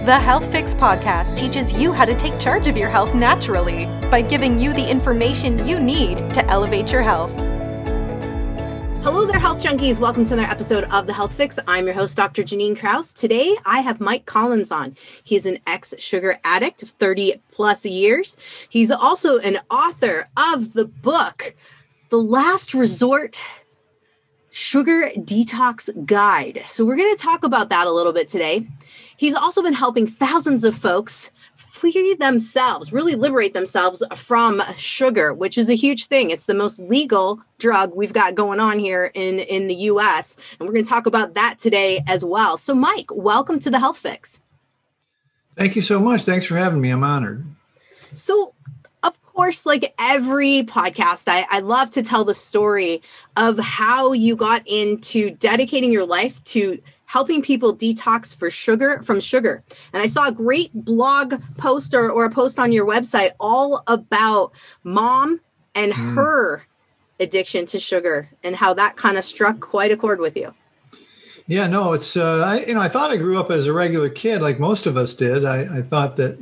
The Health Fix podcast teaches you how to take charge of your health naturally by giving you the information you need to elevate your health. Hello there, health junkies. Welcome to another episode of The Health Fix. I'm your host, Dr. Janine Krause. Today, I have Mike Collins on. He's an ex-sugar addict of 30 plus years. He's also an author of the book, The Last Resort Sugar Detox Guide. So we're going to talk about that a little bit today. He's also been helping thousands of folks free themselves, really liberate themselves from sugar, which is a huge thing. It's the most legal drug we've got going on here in the US. And we're going to talk about that today as well. So Mike, welcome to the Health Fix. Thank you so much. Thanks for having me. I'm honored. So of course, like every podcast, I love to tell the story of how you got into dedicating your life to helping people detox from sugar. And I saw a great blog post or a post on your website all about mom and her addiction to sugar and how that kind of struck quite a chord with you. Yeah, no, it's, I thought I grew up as a regular kid, like most of us did. I thought that,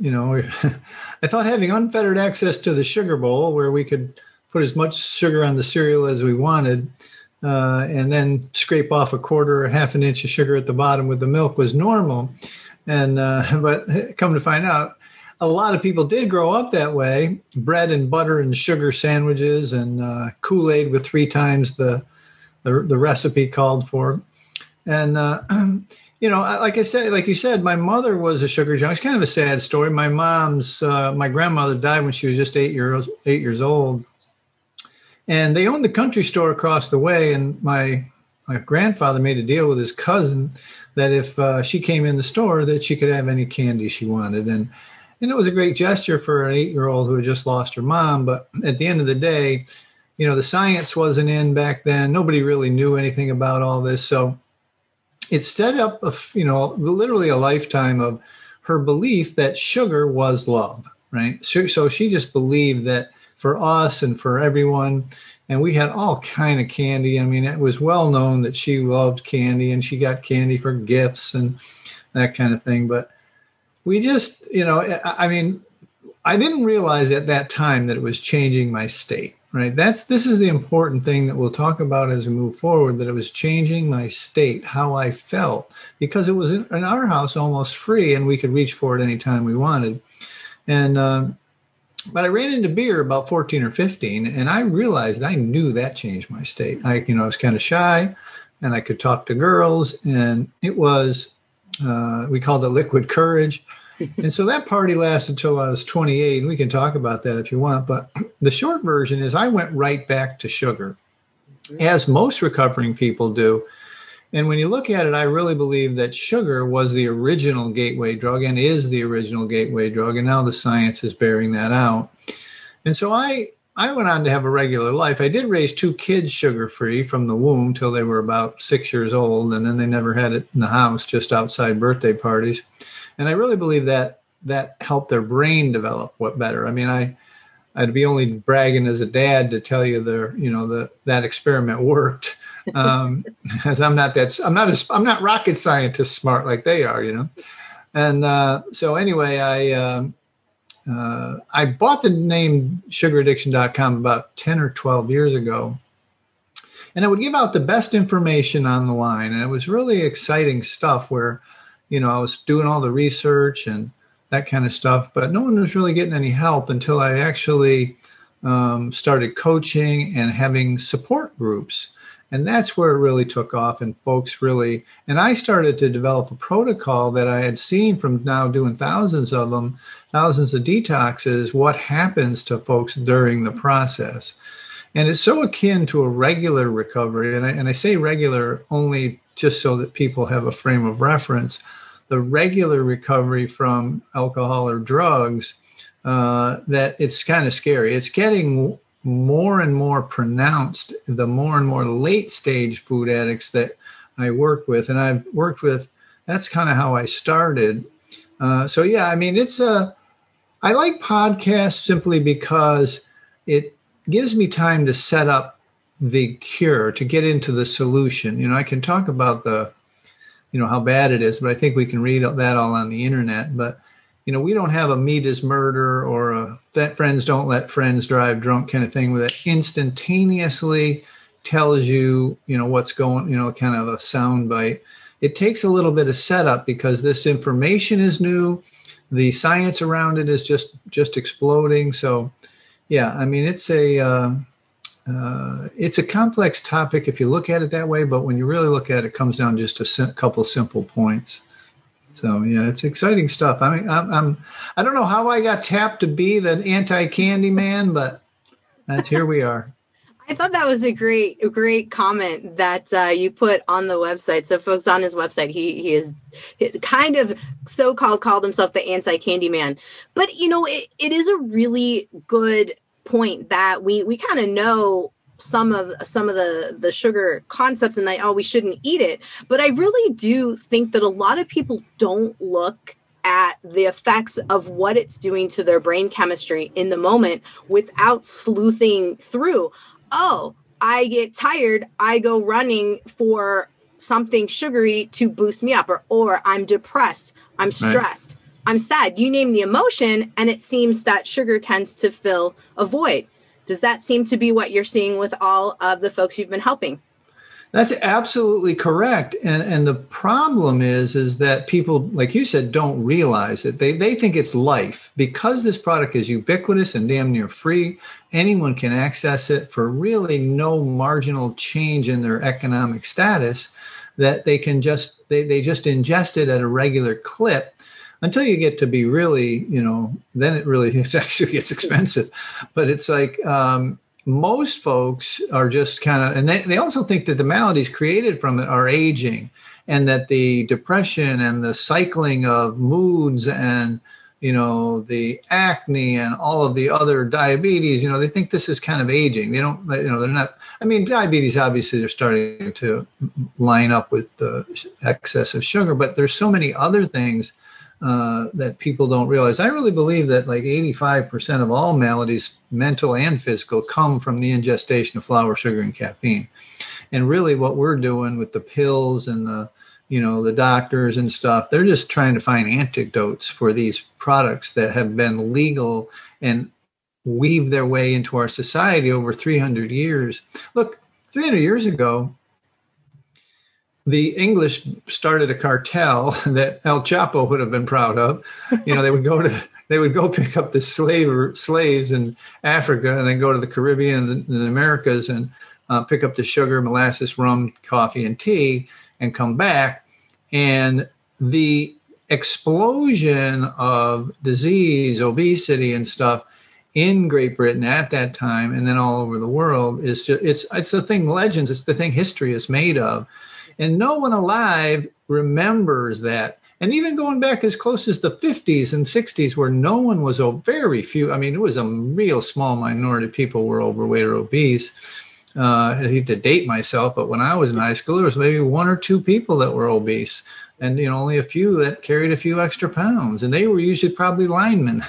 I thought having unfettered access to the sugar bowl where we could put as much sugar on the cereal as we wanted, and then scrape off a quarter or half an inch of sugar at the bottom with the milk was normal. And, but come to find out, a lot of people did grow up that way. Bread and butter and sugar sandwiches and Kool-Aid with 3 times the recipe called for. And, like you said, my mother was a sugar junkie. It's kind of a sad story. My grandmother died when she was just 8 years old. And they owned the country store across the way. And my grandfather made a deal with his cousin that if she came in the store, that she could have any candy she wanted. And it was a great gesture for an 8-year-old who had just lost her mom. But at the end of the day, the science wasn't in back then. Nobody really knew anything about all this. So it set up, literally a lifetime of her belief that sugar was love, right? So she just believed that for us and for everyone, and we had all kind of candy. I mean, it was well known that she loved candy and she got candy for gifts and that kind of thing. But we just, I didn't realize at that time that it was changing my state. Right. This is the important thing that we'll talk about as we move forward, that it was changing my state, how I felt, because it was in our house almost free and we could reach for it anytime we wanted. And but I ran into beer about 14 or 15 and I realized I knew that changed my state. I was kind of shy and I could talk to girls and it was we called it liquid courage. And so that party lasted till I was 28, and we can talk about that if you want. But the short version is I went right back to sugar, as most recovering people do. And when you look at it, I really believe that sugar was the original gateway drug and is the original gateway drug. And now the science is bearing that out. And so I went on to have a regular life. I did raise 2 kids sugar-free from the womb till they were about 6 years old. And then they never had it in the house, just outside birthday parties. And I really believe that helped their brain develop better. I mean, I'd be only bragging as a dad to tell you that experiment worked, as I'm not rocket scientist smart like they are, And so anyway, I bought the name sugaraddiction.com about 10 or 12 years ago, and I would give out the best information on the line, and it was really exciting stuff where I was doing all the research and that kind of stuff, but no one was really getting any help until I actually started coaching and having support groups. And that's where it really took off and and I started to develop a protocol that I had seen from now doing thousands of detoxes, what happens to folks during the process. And it's so akin to a regular recovery. And I say regular only just so that people have a frame of reference. The regular recovery from alcohol or drugs, that it's kind of scary. It's getting more and more pronounced the more and more late stage food addicts that I work with. And I've worked with, that's kind of how I started. I like podcasts simply because it gives me time to set up the cure, to get into the solution. I can talk about the how bad it is. But I think we can read that all on the internet. But, we don't have a meat is murder or that friends don't let friends drive drunk kind of thing where that instantaneously tells you, what's going, kind of a sound bite. It takes a little bit of setup because this information is new. The science around it is just exploding. So, yeah, I mean, it's a complex topic if you look at it that way. But when you really look at it, it comes down to just a couple simple points. So, yeah, it's exciting stuff. I mean, I don't know how I got tapped to be the anti-candy man, but here we are. I thought that was a great comment that you put on the website. So folks, on his website, he is kind of called himself the anti-candy man. But, it is a really good point that we kind of know some of the sugar concepts and we shouldn't eat it. But I really do think that a lot of people don't look at the effects of what it's doing to their brain chemistry in the moment without sleuthing through. Oh, I get tired. I go running for something sugary to boost me up, or I'm depressed. I'm stressed. Right. I'm sad. You name the emotion, and it seems that sugar tends to fill a void. Does that seem to be what you're seeing with all of the folks you've been helping? That's absolutely correct. And the problem is that people, like you said, don't realize it. They think it's life. Because this product is ubiquitous and damn near free, anyone can access it for really no marginal change in their economic status, that they can they just ingest it at a regular clip until you get to be really, then it actually gets expensive. But it's like, most folks are just kind of, and they also think that the maladies created from it are aging, and that the depression and the cycling of moods and, the acne and all of the other diabetes, they think this is kind of aging. They don't, they're not, I mean, diabetes, obviously they're starting to line up with the excess of sugar, but there's so many other things that people don't realize. I really believe that like 85% of all maladies, mental and physical, come from the ingestion of flour, sugar, and caffeine. And really what we're doing with the pills and the doctors and stuff, they're just trying to find antidotes for these products that have been legal and weave their way into our society over 300 years. Look, 300 years ago, the English started a cartel that El Chapo would have been proud of. They would go pick up the slaves in Africa and then go to the Caribbean and the Americas and pick up the sugar, molasses, rum, coffee, and tea, and come back. And the explosion of disease, obesity, and stuff in Great Britain at that time, and then all over the world, is just it's the thing legends. It's the thing history is made of. And no one alive remembers that. And even going back as close as the 50s and 60s, where no one was, very few, I mean, it was a real small minority of people were overweight or obese. I hate to date myself, but when I was in high school, there was maybe one or two people that were obese, and only a few that carried a few extra pounds, and they were usually probably linemen.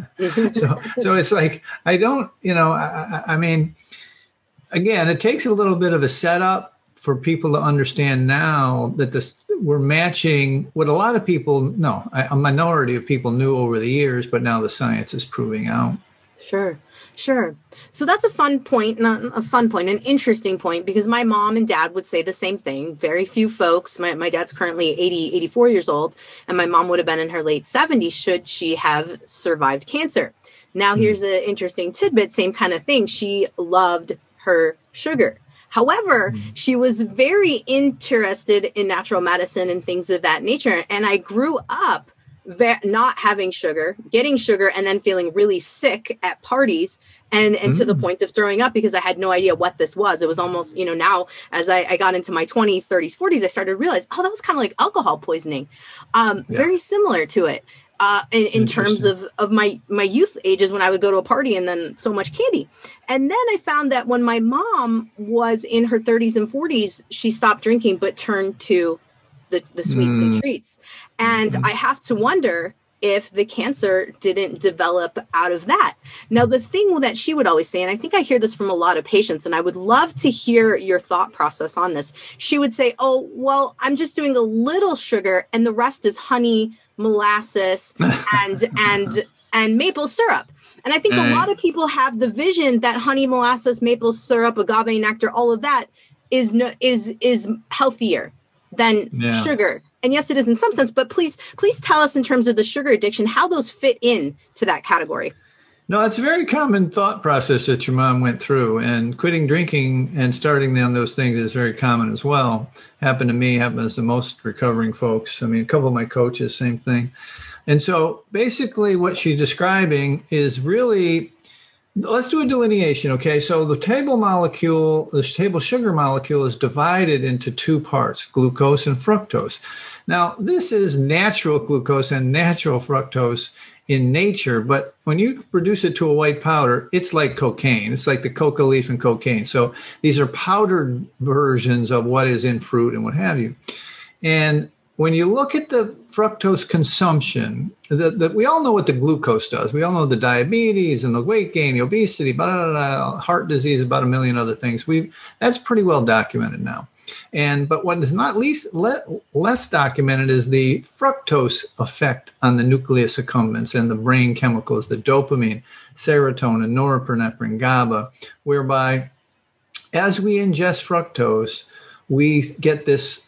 So it's like, I don't, I mean, again, it takes a little bit of a setup for people to understand now that we're matching what a lot of people know. A minority of people knew over the years, but now the science is proving out. Sure. So that's a fun point, not a fun point, an interesting point, because my mom and dad would say the same thing. Very few folks, my dad's currently 84 years old, and my mom would have been in her late 70s should she have survived cancer. Now, here's an interesting tidbit, same kind of thing. She loved her sugar. However, she was very interested in natural medicine and things of that nature. And I grew up not having sugar, getting sugar, and then feeling really sick at parties and to the point of throwing up because I had no idea what this was. It was almost, now as I got into my 20s, 30s, 40s, I started to realize, that was kind of like alcohol poisoning. Very similar to it. In terms of my youth ages when I would go to a party and then so much candy. And then I found that when my mom was in her 30s and 40s, she stopped drinking, but turned to the sweets and treats. And I have to wonder, if the cancer didn't develop out of that. Now, the thing that she would always say, and I think I hear this from a lot of patients, and I would love to hear your thought process on this. She would say, oh, well, I'm just doing a little sugar and the rest is honey, molasses, and maple syrup. And I think a lot of people have the vision that honey, molasses, maple syrup, agave nectar, all of that is healthier than sugar. And yes, it is in some sense, but please tell us in terms of the sugar addiction, how those fit in to that category. No, it's a very common thought process that your mom went through, and quitting drinking and starting on those things is very common as well. Happened to me, happens to most recovering folks. I mean, a couple of my coaches, same thing. And so basically what she's describing is really, let's do a delineation, okay? So the table sugar molecule is divided into two parts, glucose and fructose. Now, this is natural glucose and natural fructose in nature, but when you reduce it to a white powder, it's like cocaine. It's like the coca leaf and cocaine. So these are powdered versions of what is in fruit and what have you. And when you look at the fructose consumption, we all know what the glucose does. We all know the diabetes and the weight gain, the obesity, heart disease, about a million other things. That's pretty well documented now. But what is not less documented is the fructose effect on the nucleus accumbens and the brain chemicals, the dopamine, serotonin, norepinephrine, GABA, whereby as we ingest fructose, we get this,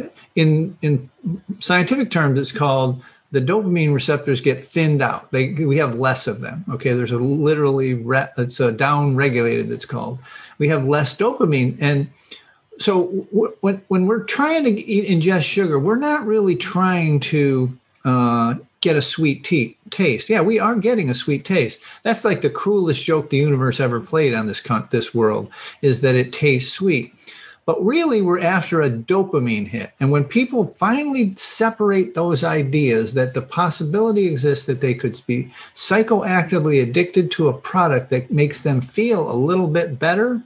in scientific terms, it's called the dopamine receptors get thinned out. We have less of them. Okay, there's it's down-regulated, it's called. We have less dopamine. And so when we're trying to ingest sugar, we're not really trying to get a sweet taste. Yeah, we are getting a sweet taste. That's like the cruelest joke the universe ever played on this world, is that it tastes sweet. But really, we're after a dopamine hit. And when people finally separate those ideas that the possibility exists that they could be psychoactively addicted to a product that makes them feel a little bit better,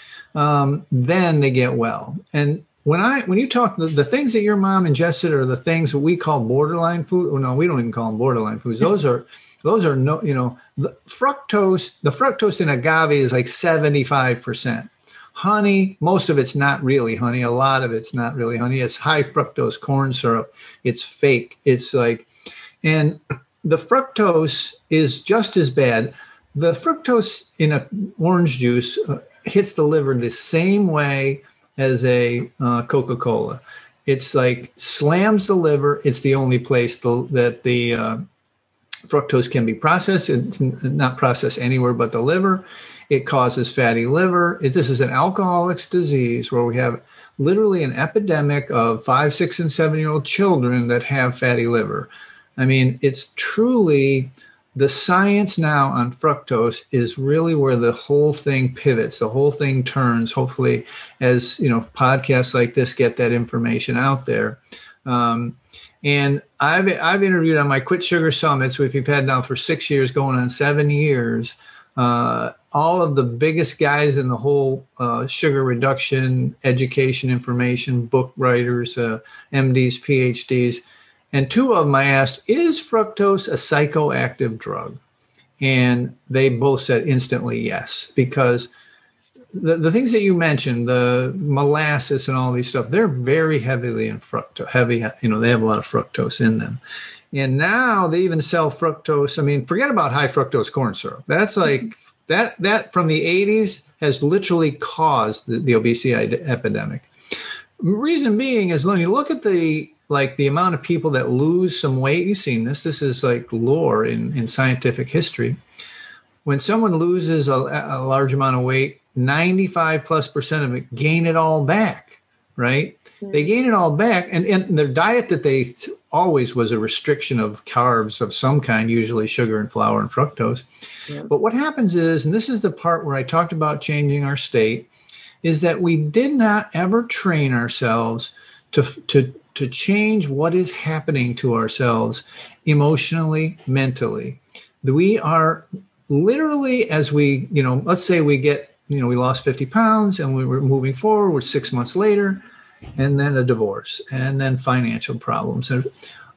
then they get well. And when you talk, the things that your mom ingested are the things that we call borderline food. Well, no, we don't even call them borderline foods. Those are no, the fructose in agave is like 75%. Honey, most of it's not really honey. A lot of it's not really honey. It's high fructose corn syrup. It's fake. And the fructose is just as bad. The fructose in an orange juice hits the liver the same way as a Coca-Cola. It's like slams the liver. It's the only place that the fructose can be processed. It's not processed anywhere but the liver. It causes fatty liver. This is an alcoholic's disease where we have literally an epidemic of 5, 6, and 7-year-old children that have fatty liver. I mean, it's truly the science now on fructose is really where the whole thing pivots, the whole thing turns, hopefully, as podcasts like this get that information out there. And I've interviewed on my Quit Sugar Summits, which we've had now for 6 years, going on 7 years, all of the biggest guys in the whole sugar reduction, education, information, book writers, MDs, PhDs. And 2 of them I asked, is fructose a psychoactive drug? And they both said instantly yes, because the things that you mentioned, the molasses and all these stuff, they're very heavily in fructose, they have a lot of fructose in them. And now they even sell fructose. I mean, forget about high fructose corn syrup. That's like, that from the 80s has literally caused the obesity epidemic. Reason being is when you look at the amount of people that lose some weight, you've seen this. This is like lore in scientific history. When someone loses a large amount of weight, 95+% of it gain it all back, right? Mm-hmm. They gain it all back. And their diet that they always was a restriction of carbs of some kind, usually sugar and flour and fructose. Yeah. But what happens is, and this is the part where I talked about changing our state, is that we did not ever train ourselves to change what is happening to ourselves emotionally, mentally. We are literally, as we, let's say we get, we lost 50 pounds and we were moving forward, 6 months later, and then a divorce, and then financial problems. And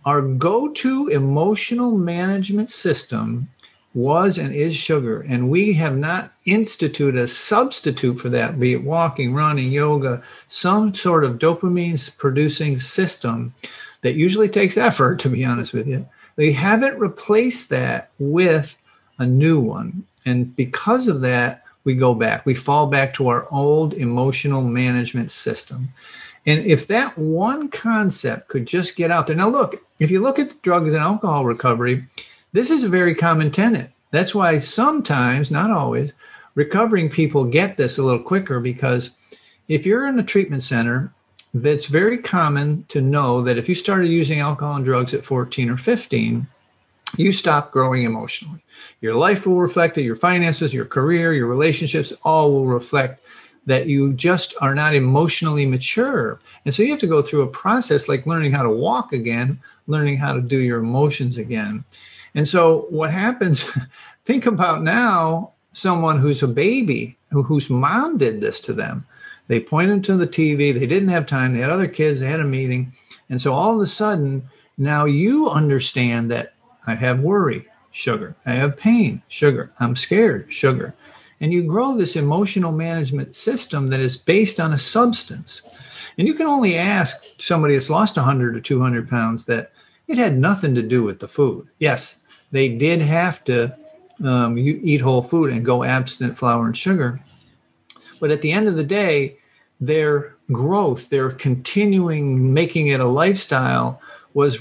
our go-to emotional management system was and is sugar. And we have not instituted a substitute for that, be it walking, running, yoga, some sort of dopamine producing system that usually takes effort, to be honest with you. They haven't replaced that with a new one. And because of that, we go back. We fall back to our old emotional management system. And if that one concept could just get out there. Now, look, if you look at the drugs and alcohol recovery, this is a very common tenet. That's why sometimes, not always, recovering people get this a little quicker, because if you're in a treatment center, that's very common to know that if you started using alcohol and drugs at 14 or 15, you stop growing emotionally. Your life will reflect it, your finances, your career, your relationships, all will reflect that you just are not emotionally mature. And so you have to go through a process like learning how to walk again, learning how to do your emotions again. And so what happens, think about now someone who's a baby, whose mom did this to them. They pointed to the TV. They didn't have time. They had other kids. They had a meeting. And so all of a sudden, now you understand that I have worry, sugar. I have pain, sugar. I'm scared, sugar. And you grow this emotional management system that is based on a substance. And you can only ask somebody that's lost 100 or 200 pounds that it had nothing to do with the food. Yes, they did have to eat whole food and go abstinent flour and sugar. But at the end of the day, their growth, their continuing making it a lifestyle was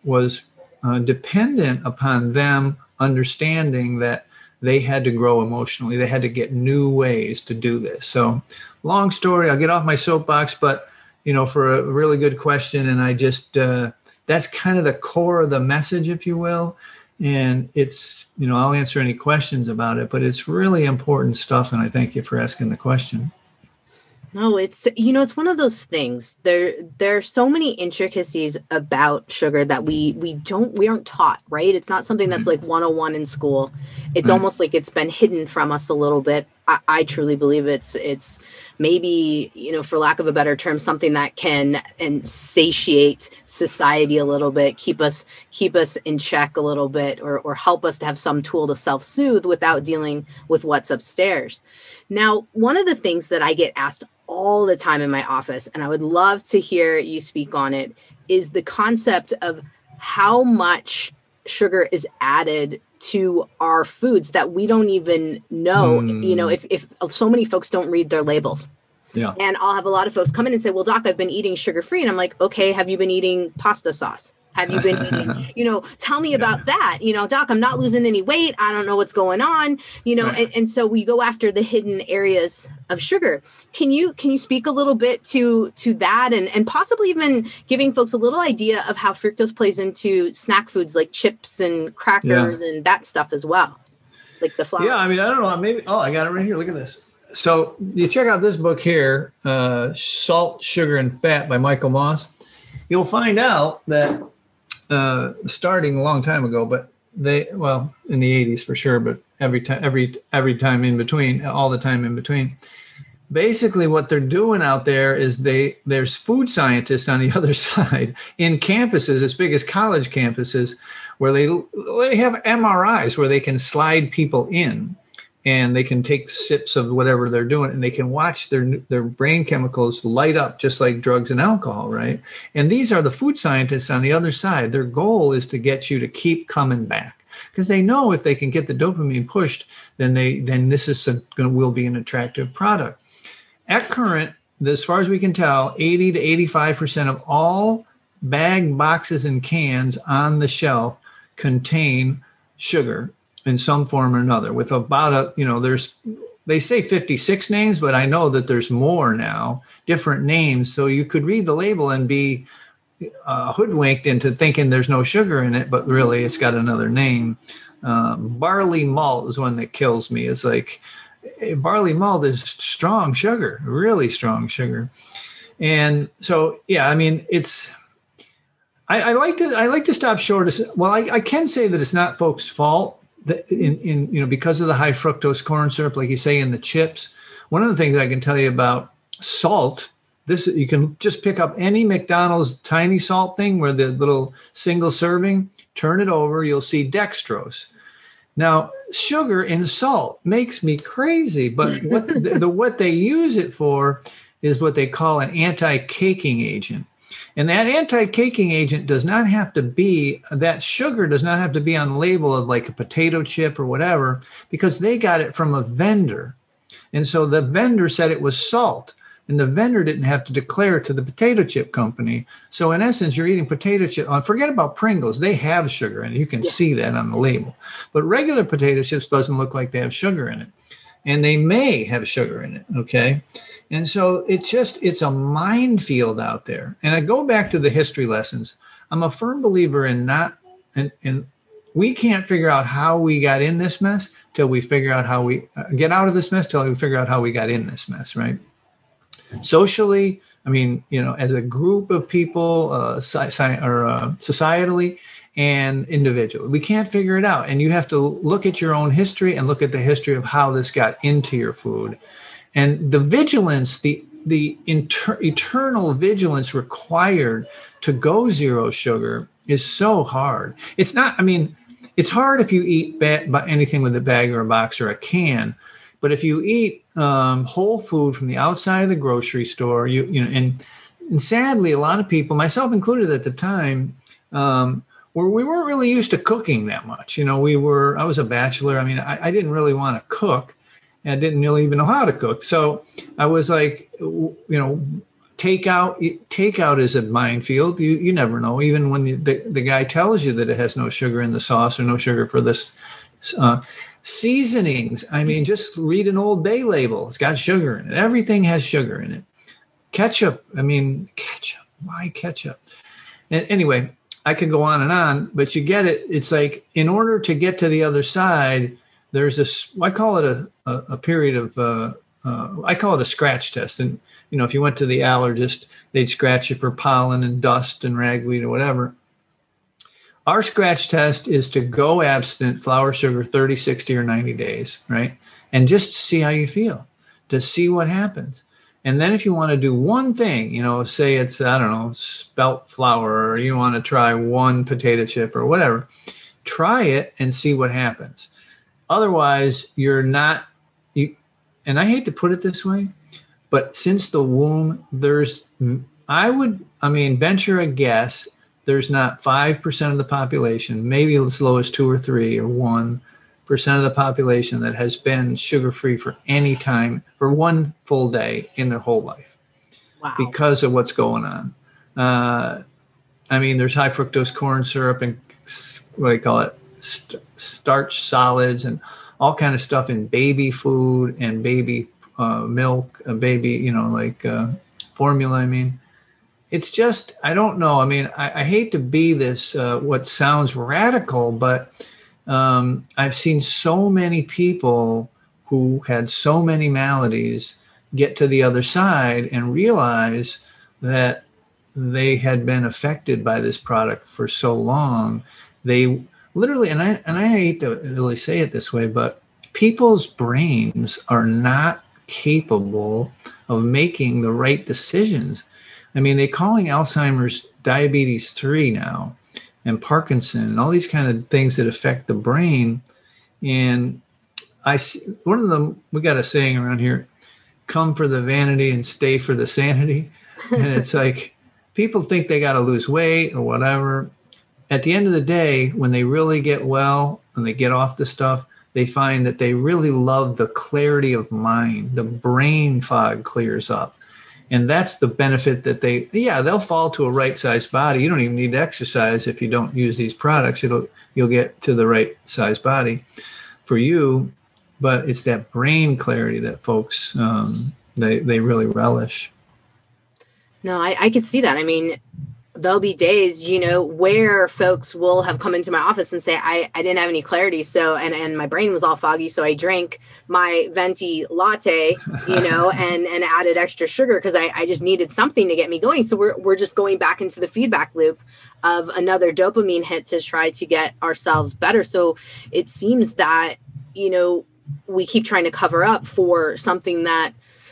dependent upon them understanding that they had to grow emotionally. They had to get new ways to do this. So long story, I'll get off my soapbox, but, for a really good question. And I just, that's kind of the core of the message, if you will. And it's, I'll answer any questions about it, but it's really important stuff. And I thank you for asking the question. No, it's one of those things. There are so many intricacies about sugar that we aren't taught, right? It's not something that's like 101 in school. It's almost like it's been hidden from us a little bit. I truly believe it's maybe, for lack of a better term, something that can satiate society a little bit, keep us in check a little bit, or help us to have some tool to self-soothe without dealing with what's upstairs. Now, one of the things that I get asked all the time in my office, and I would love to hear you speak on it, is the concept of how much sugar is added to our foods that we don't even know. If so many folks don't read their labels. Yeah. And I'll have a lot of folks come in and say, well, doc, I've been eating sugar-free. And I'm like, okay, have you been eating pasta sauce? Have you been eating, tell me about that, doc, I'm not losing any weight. I don't know what's going on, and so we go after the hidden areas of sugar. Can you speak a little bit to that and possibly even giving folks a little idea of how fructose plays into snack foods like chips and crackers and that stuff as well, like the flour? Yeah, I don't know. Maybe, I got it right here. Look at this. So you check out this book here, Salt, Sugar, and Fat by Michael Moss. You'll find out that starting a long time ago, but in the 80s for sure, but every time in between, all the time in between, basically what they're doing out there is there's food scientists on the other side in campuses as big as college campuses where they have MRIs where they can slide people in and they can take sips of whatever they're doing and they can watch their brain chemicals light up just like drugs and alcohol, right? And these are the food scientists on the other side. Their goal is to get you to keep coming back because they know if they can get the dopamine pushed, then this will be an attractive product. At current, as far as we can tell, 80 to 85% of all bag boxes and cans on the shelf contain sugar in some form or another, with about they say 56 names, but I know that there's more now, different names. So you could read the label and be hoodwinked into thinking there's no sugar in it, but really it's got another name. Barley malt is one that kills me. It's like barley malt is strong sugar, really strong sugar. And so, it's, I like to stop short. I can say that it's not folks' fault. Because of the high fructose corn syrup, like you say, in the chips. One of the things I can tell you about salt This, you can just pick up any McDonald's tiny salt thing where the little single serving, turn it over, you'll see dextrose. Now, sugar in salt makes me crazy, but what they use it for is what they call an anti-caking agent. And that anti-caking agent does not have to be, that sugar does not have to be on the label of like a potato chip or whatever, because they got it from a vendor. And so the vendor said it was salt. And the vendor didn't have to declare it to the potato chip company. So in essence, you're eating potato chip. Forget about Pringles. They have sugar in it. You can see that on the label. But regular potato chips doesn't look like they have sugar in it. And they may have sugar in it, okay? And so it's a minefield out there. And I go back to the history lessons. I'm a firm believer in we can't figure out how we got in this mess till we figure out how we get out of this mess, till we figure out how we got in this mess, right? Socially, I mean, as a group of people, societally and individually, we can't figure it out. And you have to look at your own history and look at the history of how this got into your food. And the vigilance, the eternal vigilance required to go zero sugar is so hard. It's not, I mean, it's hard if you eat anything with a bag or a box or a can. But if you eat whole food from the outside of the grocery store, and sadly, a lot of people, myself included at the time, we weren't really used to cooking that much. I was a bachelor. I mean, I didn't really want to cook. I didn't really even know how to cook. So I was like, takeout is a minefield. You never know. Even when the guy tells you that it has no sugar in the sauce or no sugar for this. Seasonings, I mean, just read an Old Bay label. It's got sugar in it. Everything has sugar in it. Ketchup, why ketchup? And anyway, I could go on, but you get it. It's like, in order to get to the other side, there's this, I call it a period of, I call it a scratch test. And, if you went to the allergist, they'd scratch you for pollen and dust and ragweed or whatever. Our scratch test is to go abstinent, flour, sugar, 30, 60, or 90 days, right? And just see how you feel, to see what happens. And then if you want to do one thing, say it's, spelt flour, or you want to try one potato chip or whatever, try it and see what happens. Otherwise, you're not, and I hate to put it this way, but since the womb, venture a guess, there's not 5% of the population, maybe as low as 2 or 3 or 1% of the population that has been sugar-free for any time, for one full day in their whole life. Wow. Because of what's going on. There's high fructose corn syrup and starch solids and all kind of stuff in baby food and baby milk, baby, formula, It's just, I don't know. I hate to be this, what sounds radical, but I've seen so many people who had so many maladies get to the other side and realize that they had been affected by this product for so long. They literally, and I hate to really say it this way, but people's brains are not capable of making the right decisions. They're calling Alzheimer's diabetes 3 now, and Parkinson, and all these kind of things that affect the brain. And I see one of them, we got a saying around here, come for the vanity and stay for the sanity. And it's like, people think they got to lose weight or whatever. At the end of the day, when they really get well and they get off the stuff, they find that they really love the clarity of mind. The brain fog clears up. And that's the benefit that they'll fall to a right-sized body. You don't even need to exercise if you don't use these products. You'll get to the right-sized body for you. But it's that brain clarity that folks, they really relish. No, I could see that. There'll be days, where folks will have come into my office and say, I didn't have any clarity. So, and my brain was all foggy. So I drank my venti latte, and added extra sugar because I just needed something to get me going. So we're just going back into the feedback loop of another dopamine hit to try to get ourselves better. So it seems that, we keep trying to cover up for something that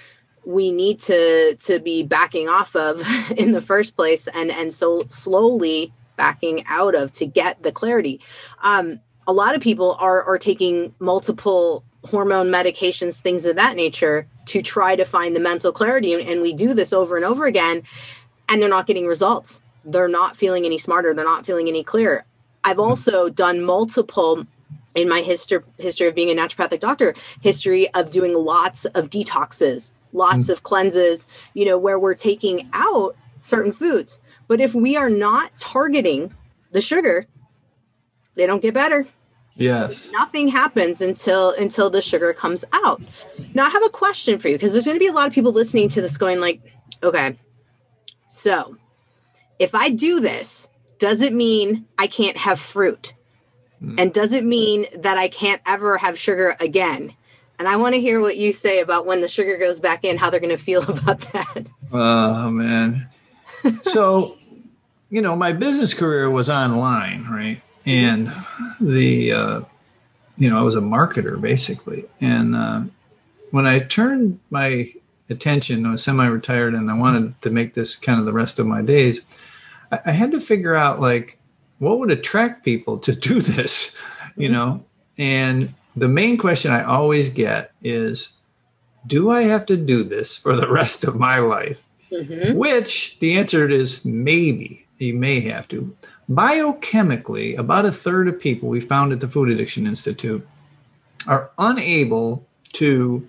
we need to be backing off of in the first place, and so slowly backing out of to get the clarity. A lot of people are taking multiple hormone medications, things of that nature, to try to find the mental clarity. And we do this over and over again, and they're not getting results. They're not feeling any smarter. They're not feeling any clearer. I've also done multiple, in my history of being a naturopathic doctor, history of doing lots of detoxes, lots of cleanses, where we're taking out certain foods. But if we are not targeting the sugar, they don't get better. Yes. Nothing happens until the sugar comes out. Now I have a question for you, because there's going to be a lot of people listening to this going like, okay, so if I do this, does it mean I can't have fruit? And does it mean that I can't ever have sugar again? And I want to hear what you say about when the sugar goes back in, how they're going to feel about that. Oh, man. So, my business career was online, right? And I was a marketer basically. And when I turned my attention, I was semi-retired and I wanted to make this kind of the rest of my days, I had to figure out like, what would attract people to do this, And the main question I always get is, do I have to do this for the rest of my life? Mm-hmm. Which the answer is maybe. You may have to. Biochemically, about a third of people we found at the Food Addiction Institute are unable to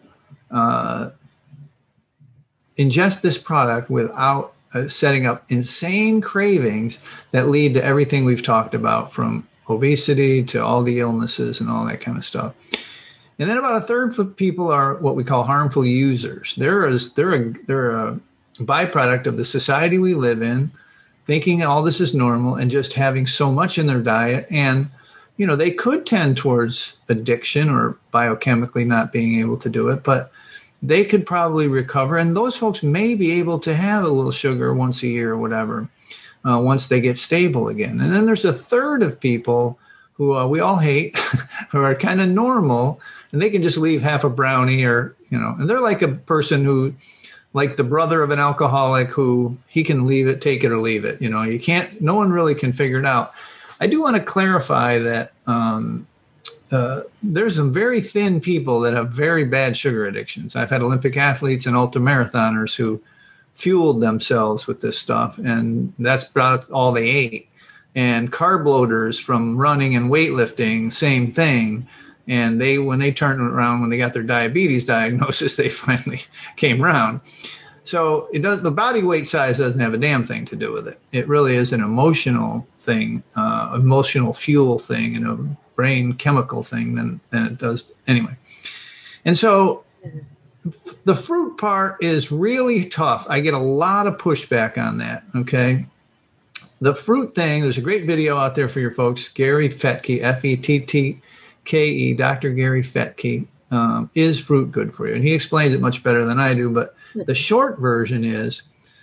ingest this product without setting up insane cravings that lead to everything we've talked about, from obesity to all the illnesses and all that kind of stuff. And then about a third of people are what we call harmful users. They're a byproduct of the society we live in, thinking all this is normal and just having so much in their diet. And, they could tend towards addiction or biochemically not being able to do it, but they could probably recover. And those folks may be able to have a little sugar once a year or whatever, once they get stable again. And then there's a third of people who we all hate, who are kind of normal, and they can just leave half a brownie or, and they're like a person who, like the brother of an alcoholic, who he can leave it, take it or leave it. No one really can figure it out. I do want to clarify that there's some very thin people that have very bad sugar addictions. I've had Olympic athletes and ultramarathoners who fueled themselves with this stuff, and that's about all they ate. And carb loaders from running and weightlifting, same thing. And when they turned around, when they got their diabetes diagnosis, they finally came around. So the body weight size doesn't have a damn thing to do with it. It really is an emotional thing, emotional fuel thing, and a brain chemical thing than it does anyway. And so the fruit part is really tough. I get a lot of pushback on that. Okay. The fruit thing, there's a great video out there for your folks. Gary Fettke, Fettke, Dr. Gary Fettke, is fruit good for you? And he explains it much better than I do. But the short version is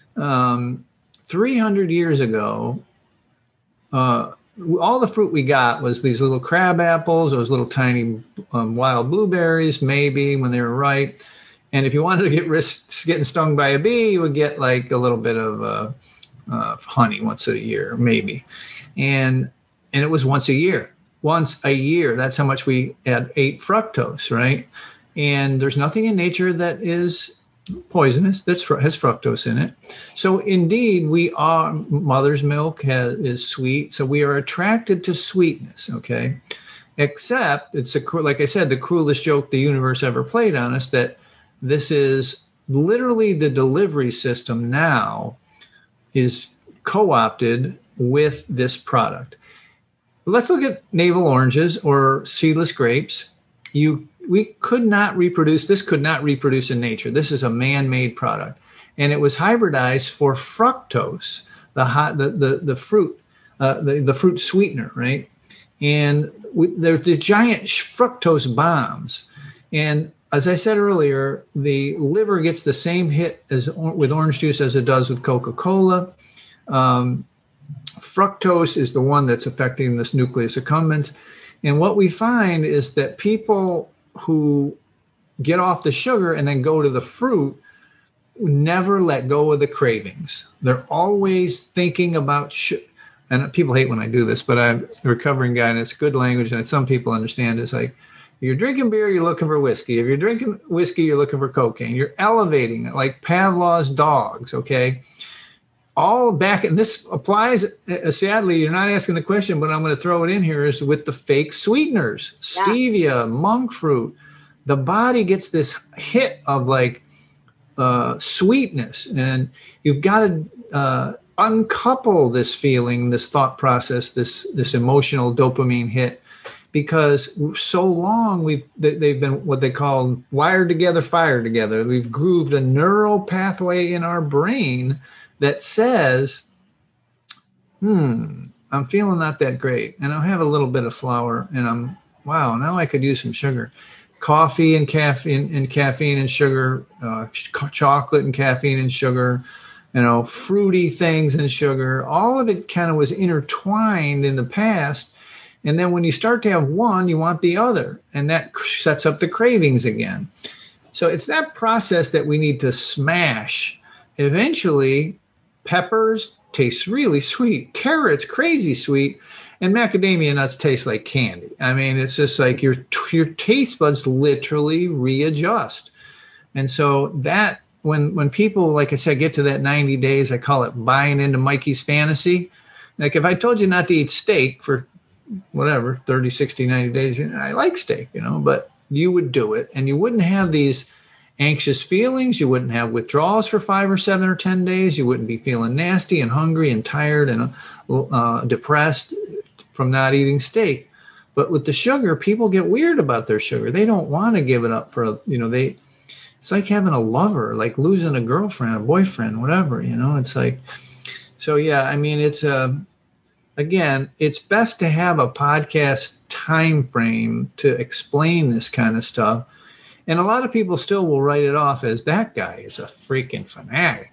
300 years ago, all the fruit we got was these little crab apples, those little tiny wild blueberries, maybe when they were ripe. And if you wanted to risk getting stung by a bee, you would get like a little bit of honey once a year, maybe. And it was once a year. That's how much we ate fructose, right? And there's nothing in nature that is poisonous that has fructose in it. So indeed, mother's milk is sweet. So we are attracted to sweetness, okay? Except like I said, the cruelest joke the universe ever played on us, that this is literally the delivery system now is co-opted with this product. Let's look at navel oranges or seedless grapes. We could not reproduce. This could not reproduce in nature. This is a man-made product, and it was hybridized for fructose, the fruit sweetener, right? And there's the giant fructose bombs, and as I said earlier, the liver gets the same hit with orange juice as it does with Coca-Cola. Fructose is the one that's affecting this nucleus accumbens. And what we find is that people who get off the sugar and then go to the fruit, never let go of the cravings. They're always thinking about and people hate when I do this, but I'm a recovering guy, and it's good language, and some people understand. It's like, if you're drinking beer, you're looking for whiskey. If you're drinking whiskey, you're looking for cocaine. You're elevating it like Pavlov's dogs, okay? All back, and this applies, sadly, you're not asking the question, but I'm going to throw it in here, is with the fake sweeteners, stevia, monk fruit. The body gets this hit of like sweetness, and you've got to uncouple this feeling, this thought process, this emotional dopamine hit, because so long they've been what they call wired together, fired together. We've grooved a neural pathway in our brain that says, I'm feeling not that great, and I'll have a little bit of flour, and now I could use some sugar. Coffee and caffeine and sugar, chocolate and caffeine and sugar, fruity things and sugar. All of it kind of was intertwined in the past. And then when you start to have one, you want the other, and that sets up the cravings again. So it's that process that we need to smash. Eventually, peppers taste really sweet. Carrots, crazy sweet. And macadamia nuts taste like candy. I mean, it's just like your taste buds literally readjust. And so that when people, like I said, get to that 90 days, I call it buying into Mikey's fantasy. Like if I told you not to eat steak for whatever, 30, 60, 90 days, I like steak, but you would do it, and you wouldn't have these anxious feelings. You wouldn't have withdrawals for 5 or 7 or 10 days. You wouldn't be feeling nasty and hungry and tired and depressed from not eating steak. But with the sugar, people get weird about their sugar. They don't want to give it up for, it's like having a lover, like losing a girlfriend, a boyfriend, whatever, it's like, so yeah, I mean, it's, again, it's best to have a podcast time frame to explain this kind of stuff. And a lot of people still will write it off as that guy is a freaking fanatic,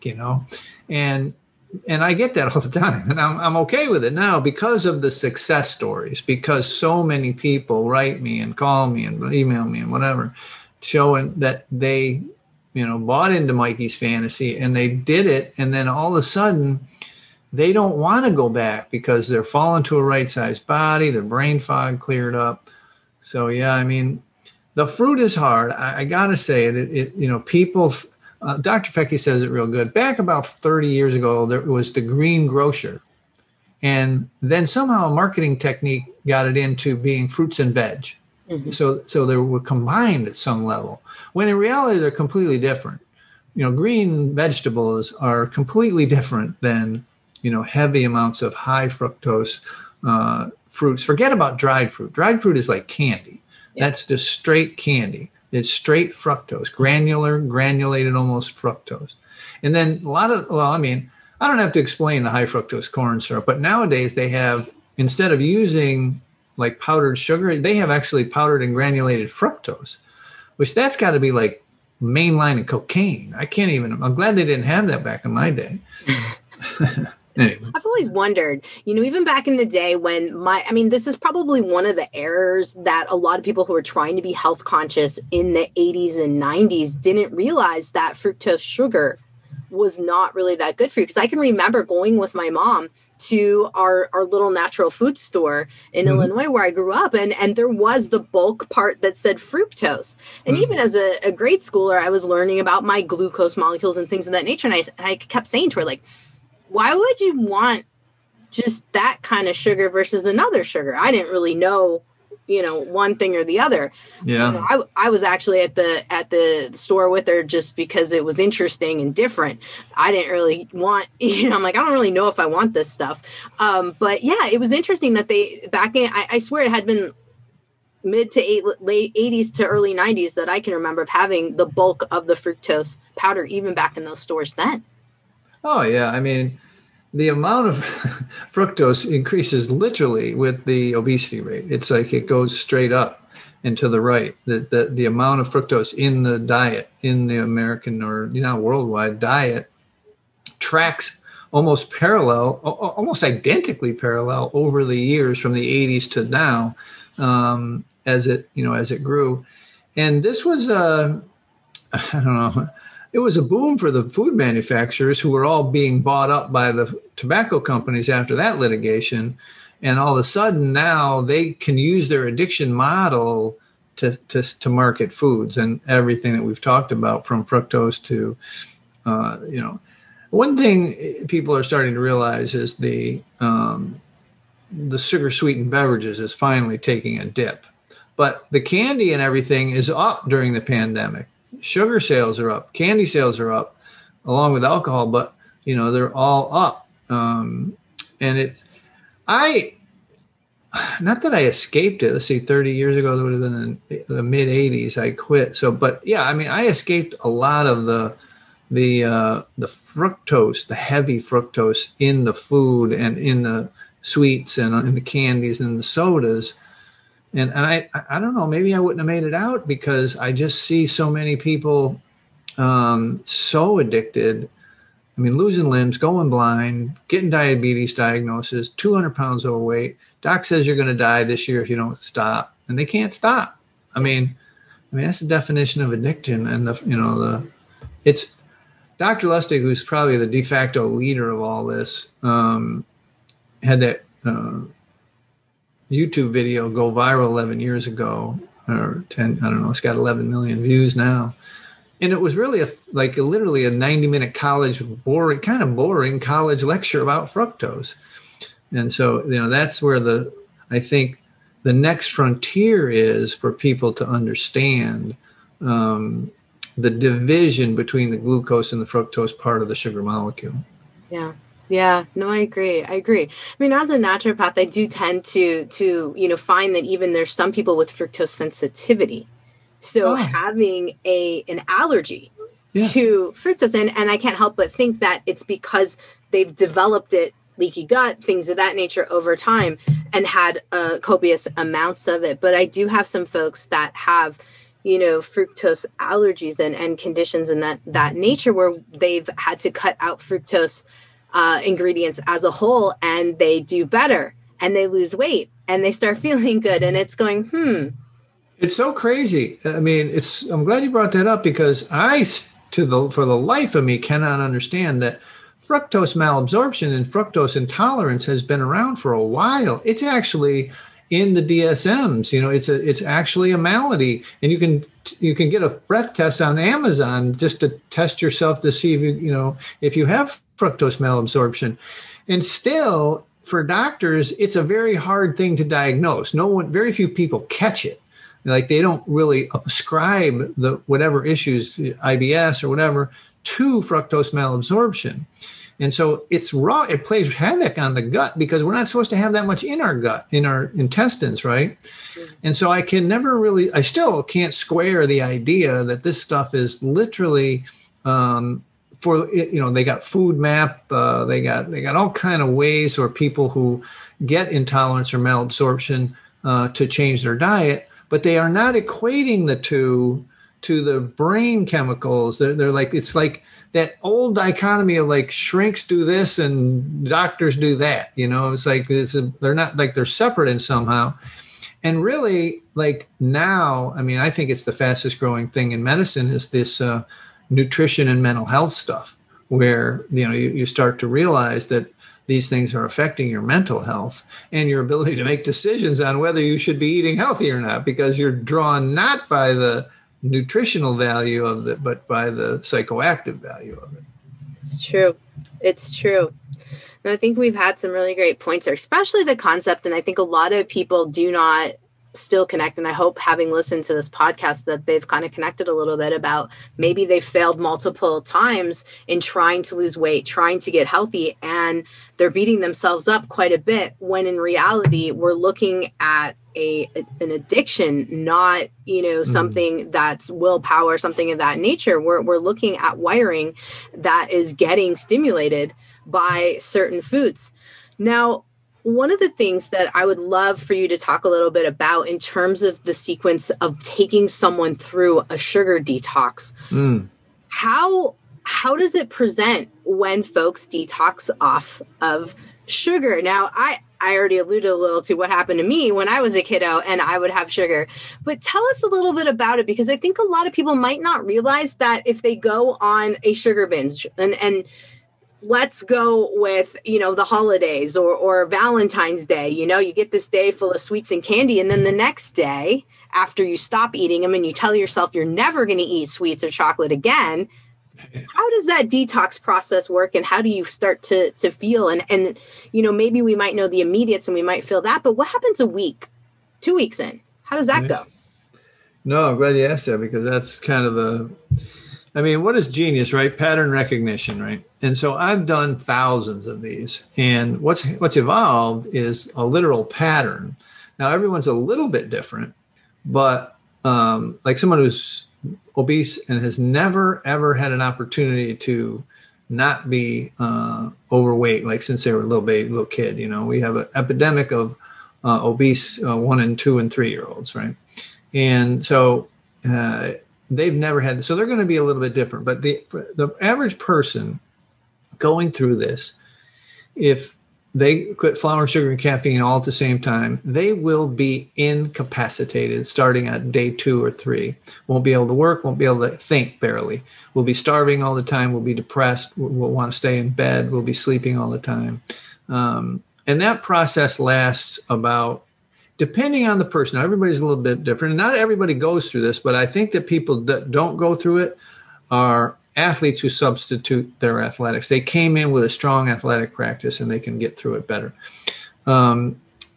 and I get that all the time, and I'm okay with it now because of the success stories, because so many people write me and call me and email me and whatever, showing that they, bought into Mikey's fantasy and they did it. And then all of a sudden they don't want to go back because they're falling to a right sized body. Their brain fog cleared up. So, yeah, I mean, the fruit is hard. I got to say it, people, Dr. Fecky says it real good. Back about 30 years ago, there was the green grocer. And then somehow a marketing technique got it into being fruits and veg. Mm-hmm. So they were combined at some level, when in reality, they're completely different. Green vegetables are completely different than, heavy amounts of high fructose fruits. Forget about dried fruit. Dried fruit is like candy. Yeah. That's just straight candy. It's straight fructose, granulated almost fructose. And then I don't have to explain the high fructose corn syrup, but nowadays they have, instead of using like powdered sugar, they have actually powdered and granulated fructose, which that's got to be like mainline and cocaine. I'm glad they didn't have that back in my day. Anyway. I've always wondered, even back in the day when this is probably one of the errors that a lot of people who are trying to be health conscious in the 80s and 90s didn't realize, that fructose sugar was not really that good for you. Because I can remember going with my mom to our little natural food store in Illinois where I grew up, and there was the bulk part that said fructose. And even as a grade schooler, I was learning about my glucose molecules and things of that nature. And I kept saying to her, like, why would you want just that kind of sugar versus another sugar? I didn't really know, one thing or the other. Yeah. I was actually at the store with her just because it was interesting and different. I didn't really want, I'm like, I don't really know if I want this stuff. But yeah, it was interesting that they back in, I swear it had been mid to late 80s to early 90s that I can remember of having the bulk of the fructose powder, even back in those stores then. Oh, yeah. I mean, the amount of fructose increases literally with the obesity rate. It's like it goes straight up and to the right. The amount of fructose in the diet, in the American or worldwide diet, tracks almost identically parallel over the years from the 80s to now, as it grew. And this was I don't know. it was a boom for the food manufacturers who were all being bought up by the tobacco companies after that litigation. And all of a sudden now they can use their addiction model to market foods and everything that we've talked about, from fructose to, one thing people are starting to realize is the sugar sweetened beverages is finally taking a dip, but the candy and everything is up during the pandemic. Sugar sales are up, candy sales are up, along with alcohol, but they're all up. Not that I escaped it. Let's see, 30 years ago, that would have been in the mid 80s, I quit. So, but yeah, I mean, I escaped a lot of the fructose, the heavy fructose in the food and in the sweets and in the candies and the sodas. And I don't know, maybe I wouldn't have made it out, because I just see so many people so addicted. I mean, losing limbs, going blind, getting diabetes diagnosis, 200 pounds overweight. Doc says you're going to die this year if you don't stop, and they can't stop. I mean, that's the definition of addiction. And it's Dr. Lustig, who's probably the de facto leader of all this, had that YouTube video go viral 11 years ago, or 10, I don't know. It's got 11 million views now. And it was really literally a 90-minute kind of boring college lecture about fructose. And so, that's where I think the next frontier is for people to understand the division between the glucose and the fructose part of the sugar molecule. Yeah. Yeah, no, I agree. I mean, as a naturopath, I do tend to find that even there's some people with fructose sensitivity. So having an allergy to fructose, and I can't help but think that it's because they've developed it, leaky gut, things of that nature over time, and had copious amounts of it. But I do have some folks that have, fructose allergies and conditions in that nature, where they've had to cut out fructose ingredients as a whole, and they do better, and they lose weight, and they start feeling good. And it's going, It's so crazy. I mean, I'm glad you brought that up, because for the life of me, cannot understand that fructose malabsorption and fructose intolerance has been around for a while. It's actually in the DSMs. It's actually a malady, and you can get a breath test on Amazon just to test yourself to see if you have fructose malabsorption. And still, for doctors, it's a very hard thing to diagnose. Very few people catch it. Like, they don't really ascribe the whatever issues, IBS or whatever, to fructose malabsorption. And so it's raw. It plays havoc on the gut, because we're not supposed to have that much in our gut, in our intestines, right? Mm-hmm. And so I still can't square the idea that this stuff is literally they got food map, they got all kind of ways for people who get intolerance or malabsorption to change their diet, but they are not equating the two to the brain chemicals. They're like, it's like that old dichotomy of like shrinks do this and doctors do that. It's like they're not like they're separate in somehow. And really, like now, I mean, I think it's the fastest growing thing in medicine is this nutrition and mental health stuff, where you start to realize that these things are affecting your mental health and your ability to make decisions on whether you should be eating healthy or not, because you're drawn not by the nutritional value of it, but by the psychoactive value of it. It's true. And I think we've had some really great points there, especially the concept. And I think a lot of people do not still connect. And I hope, having listened to this podcast, that they've kind of connected a little bit about maybe they failed multiple times in trying to lose weight, trying to get healthy, and they're beating themselves up quite a bit, when in reality, we're looking at an addiction, not, something that's willpower, something of that nature. We're looking at wiring that is getting stimulated by certain foods. Now, one of the things that I would love for you to talk a little bit about in terms of the sequence of taking someone through a sugar detox, how does it present when folks detox off of sugar? Now, I already alluded a little to what happened to me when I was a kiddo and I would have sugar. But tell us a little bit about it, because I think a lot of people might not realize that if they go on a sugar binge and let's go with, the holidays or Valentine's Day, you get this day full of sweets and candy. And then the next day, after you stop eating them and you tell yourself you're never going to eat sweets or chocolate again, how does that detox process work, and how do you start to feel? And maybe we might know the immediates and we might feel that, but what happens a week, 2 weeks in? How does that go? No, I'm glad you asked that, because that's kind of what is genius, right? Pattern recognition, right? And so I've done thousands of these, and what's evolved is a literal pattern. Now, everyone's a little bit different, but like someone who's obese and has never, ever had an opportunity to not be overweight, like since they were a little kid, we have an epidemic of obese 1 and 2 and 3 year olds, right? And so they've never had, so they're going to be a little bit different. But the average person going through this, if they quit flour, sugar, and caffeine all at the same time, they will be incapacitated starting at day 2 or 3. Won't be able to work, won't be able to think barely. We'll be starving all the time. We'll be depressed. We'll want to stay in bed. We'll be sleeping all the time. And that process lasts about, depending on the person, now everybody's a little bit different. And not everybody goes through this, but I think that people that don't go through it are athletes who substitute their athletics. They came in with a strong athletic practice and they can get through it better. And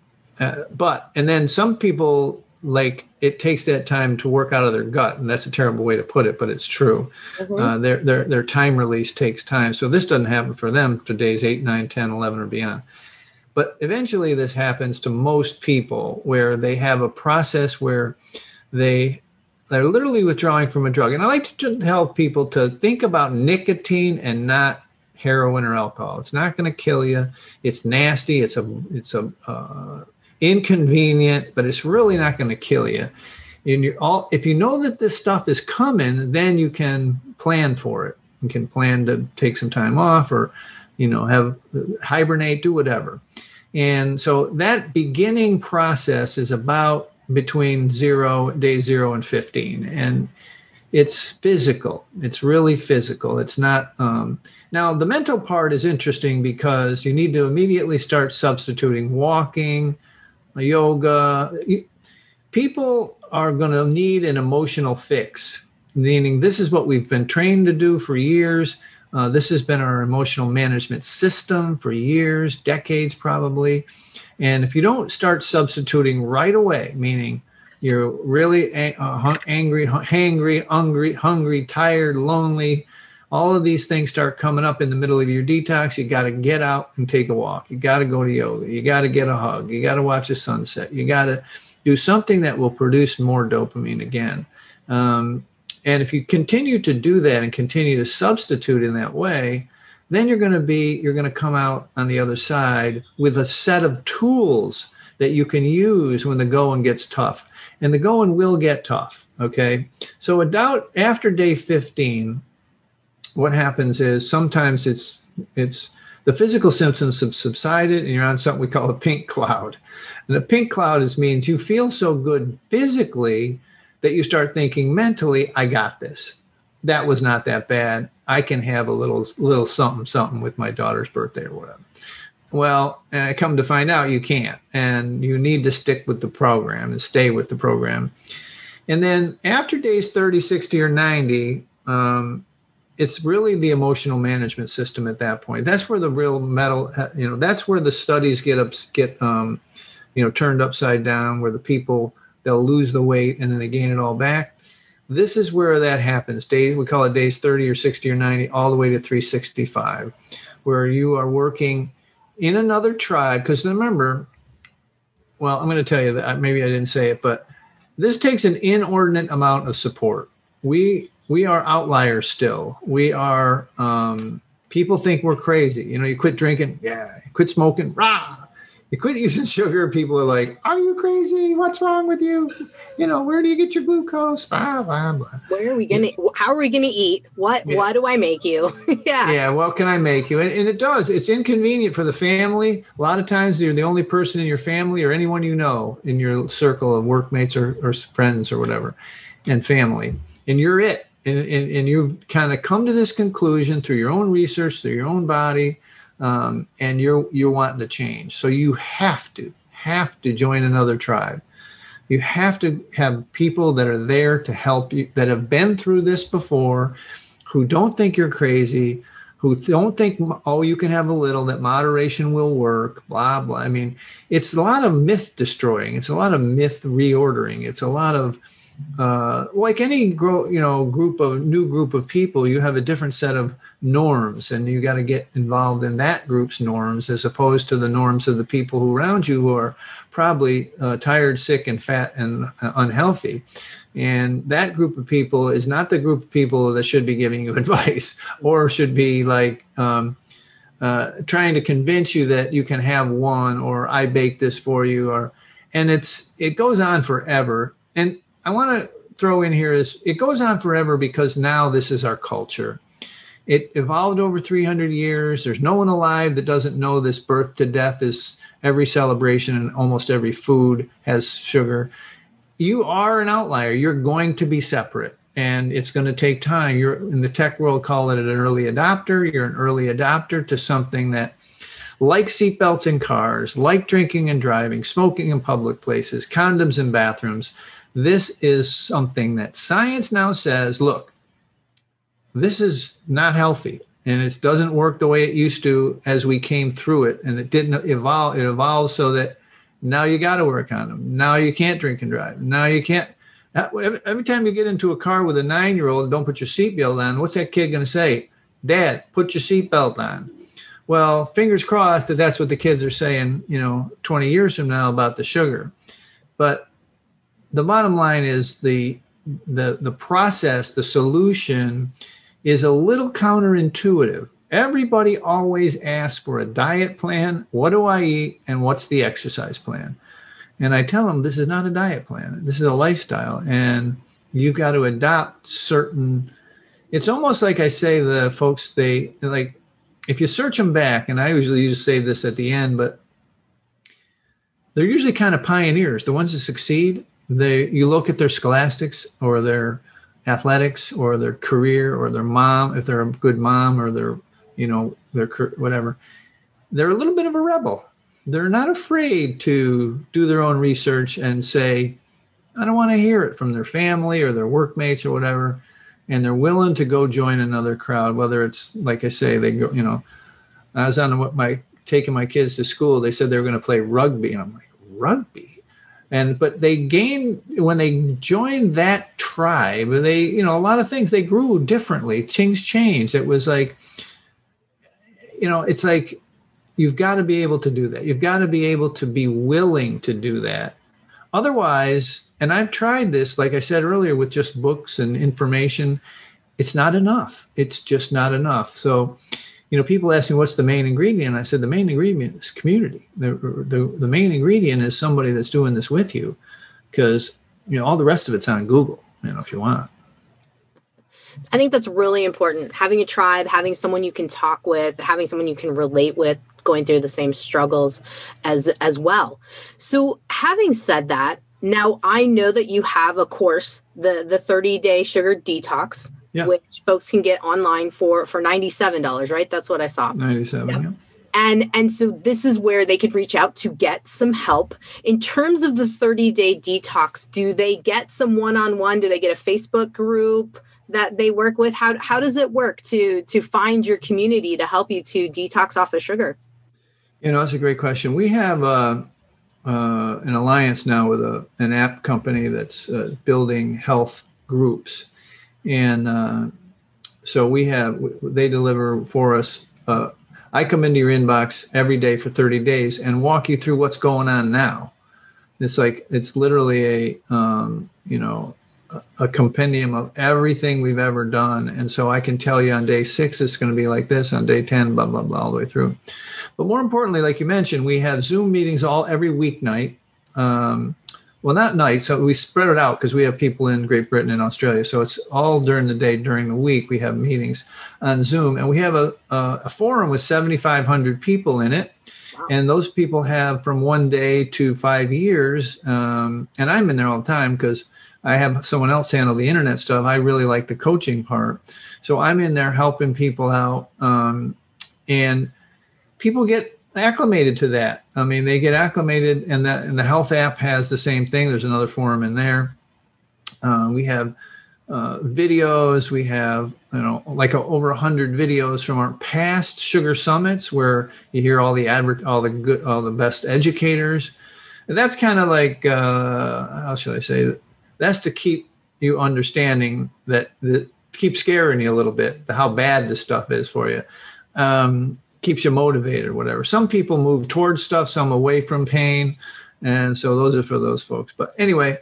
then some people, like, it takes that time to work out of their gut. And that's a terrible way to put it, but it's true. Mm-hmm. Their time release takes time. So this doesn't happen for them to days 8, 9, 10, 11, or beyond. But eventually this happens to most people, where they have a process where they're literally withdrawing from a drug. And I like to tell people to think about nicotine and not heroin or alcohol. It's not going to kill you. It's nasty. It's inconvenient, but it's really not going to kill you. And if you know that this stuff is coming, then you can plan for it. You can plan to take some time off, or hibernate, do whatever. And so that beginning process is about between day 0 and 15. And it's physical. It's really physical. It's not, now the mental part is interesting, because you need to immediately start substituting walking, yoga. People are going to need an emotional fix, meaning this is what we've been trained to do for years. This has been our emotional management system for years, decades probably. And if you don't start substituting right away, meaning you're really angry, hangry, hungry, tired, lonely, all of these things start coming up in the middle of your detox, you got to get out and take a walk. You got to go to yoga. You got to get a hug. You got to watch a sunset. You got to do something that will produce more dopamine again. And if you continue to do that and continue to substitute in that way, then you're going to come out on the other side with a set of tools that you can use when the going gets tough. And the going will get tough, okay? So after day 15, what happens is sometimes it's the physical symptoms have subsided and you're on something we call a pink cloud. And a pink cloud means you feel so good physically that you start thinking mentally, I got this. That was not that bad. I can have a little something with my daughter's birthday or whatever. Well, I come to find out you can't, and you need to stick with the program and stay with the program. And then after days 30, 60, or 90, it's really the emotional management system at that point. That's where the real metal, that's where the studies get turned upside down, where the people, they'll lose the weight and then they gain it all back. This is where that happens. We call it days 30 or 60 or 90, all the way to 365, where you are working in another tribe. Because remember, well, I'm going to tell you that maybe I didn't say it, but this takes an inordinate amount of support. We are outliers still. We are, people think we're crazy. You quit drinking. Yeah. You quit smoking. Rah. You quit using sugar, people are like, are you crazy? What's wrong with you? Where do you get your glucose? Blah, blah, blah. Where are we going to, how are we going to eat? What do I make you? Yeah. Yeah. What can I make you? And it does. It's inconvenient for the family. A lot of times you're the only person in your family or anyone you know in your circle of workmates or friends or whatever and family. And you're it. And you kind of come to this conclusion through your own research, through your own body, and you're wanting to change. So you have to join another tribe. You have to have people that are there to help you, that have been through this before, who don't think you're crazy, who don't think, oh, you can have a little, that moderation will work, blah, blah. I mean, it's a lot of myth destroying. It's a lot of myth reordering. It's a lot of, like any new group of people, you have a different set of norms, and you got to get involved in that group's norms as opposed to the norms of the people who around you who are probably tired, sick, and fat and unhealthy. And that group of people is not the group of people that should be giving you advice or should be like trying to convince you that you can have one, or I baked this for you, and it goes on forever. And I want to throw in here is it goes on forever because now this is our culture. It evolved over 300 years. There's no one alive that doesn't know this birth to death is every celebration and almost every food has sugar. You are an outlier. You're going to be separate, and it's going to take time. You're in the tech world, call it an early adopter. You're an early adopter to something that, like seatbelts in cars, like drinking and driving, smoking in public places, condoms in bathrooms. This is something that science now says, look, this is not healthy, and it doesn't work the way it used to as we came through it, and it didn't evolve. It evolved so that now you got to wear a condom. Now you can't drink and drive. Now you can't. Every time you get into a car with a 9-year-old and don't put your seatbelt on, what's that kid going to say? Dad, put your seatbelt on. Well, fingers crossed that that's what the kids are saying, 20 years from now about the sugar. But the bottom line is the process, the solution is a little counterintuitive. Everybody always asks for a diet plan. What do I eat? And what's the exercise plan? And I tell them, this is not a diet plan. This is a lifestyle. And you've got to adopt certain, it's almost like I say the folks, they like, if you search them back, and I usually just say this at the end, but they're usually kind of pioneers, the ones that succeed. You look at their scholastics or their athletics or their career or their mom, if they're a good mom, or their whatever, they're a little bit of a rebel. They're not afraid to do their own research and say, I don't want to hear it from their family or their workmates or whatever. And they're willing to go join another crowd, whether it's, like I say, they go, I was taking my kids to school. They said they were going to play rugby. And I'm like, rugby? But when they joined that tribe, they, a lot of things, they grew differently. Things changed. It was like, it's like, you've got to be able to do that. You've got to be able to be willing to do that. Otherwise, and I've tried this, like I said earlier, with just books and information, it's not enough. It's just not enough. So, people ask me, what's the main ingredient? I said, the main ingredient is community. The main ingredient is somebody that's doing this with you, because, all the rest of it's on Google, if you want. I think that's really important. Having a tribe, having someone you can talk with, having someone you can relate with, going through the same struggles as well. So having said that, now I know that you have a course, the 30-day sugar detox, yeah, which folks can get online for $97, right? That's what I saw. 97, yeah. And so this is where they could reach out to get some help. In terms of the 30-day detox, do they get some one-on-one? Do they get a Facebook group that they work with? How does it work to find your community to help you to detox off of sugar? That's a great question. We have an alliance now with an app company that's building health groups. And so they deliver for us. I come into your inbox every day for 30 days and walk you through what's going on now. It's literally a compendium of everything we've ever done. And so I can tell you on day 6, it's going to be like this, on day 10, blah, blah, blah, all the way through. But more importantly, like you mentioned, we have Zoom meetings every weeknight. Well, not night. So we spread it out because we have people in Great Britain and Australia. So it's all during the day. During the week, we have meetings on Zoom. And we have a forum with 7,500 people in it. Wow. And those people have from 1 day to 5 years. And I'm in there all the time because I have someone else handle the internet stuff. I really like the coaching part. So I'm in there helping people out. And people get acclimated to that. I mean, they get acclimated, and the health app has the same thing. There's another forum in there. We have videos. We have, over 100 videos from our past sugar summits where you hear all the best educators. And that's kind of like, how should I say that? That's to keep you understanding that keep scaring you a little bit, how bad this stuff is for you. Keeps you motivated or whatever. Some people move towards stuff, some away from pain. And so those are for those folks. But anyway,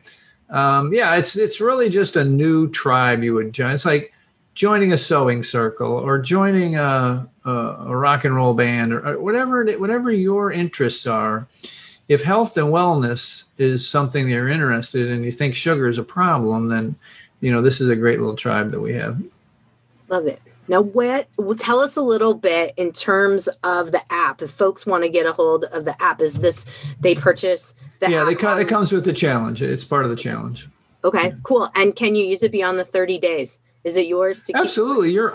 it's really just a new tribe you would join. It's like joining a sewing circle or joining a rock and roll band or whatever your interests are. If health and wellness is something that you're interested in and you think sugar is a problem, then, this is a great little tribe that we have. Love it. Now, tell us a little bit in terms of the app. If folks want to get a hold of the app, is this they purchase the app? Yeah, it comes with the challenge. It's part of the challenge. Okay, cool. And can you use it beyond the 30 days? Is it yours to keep? Absolutely. You're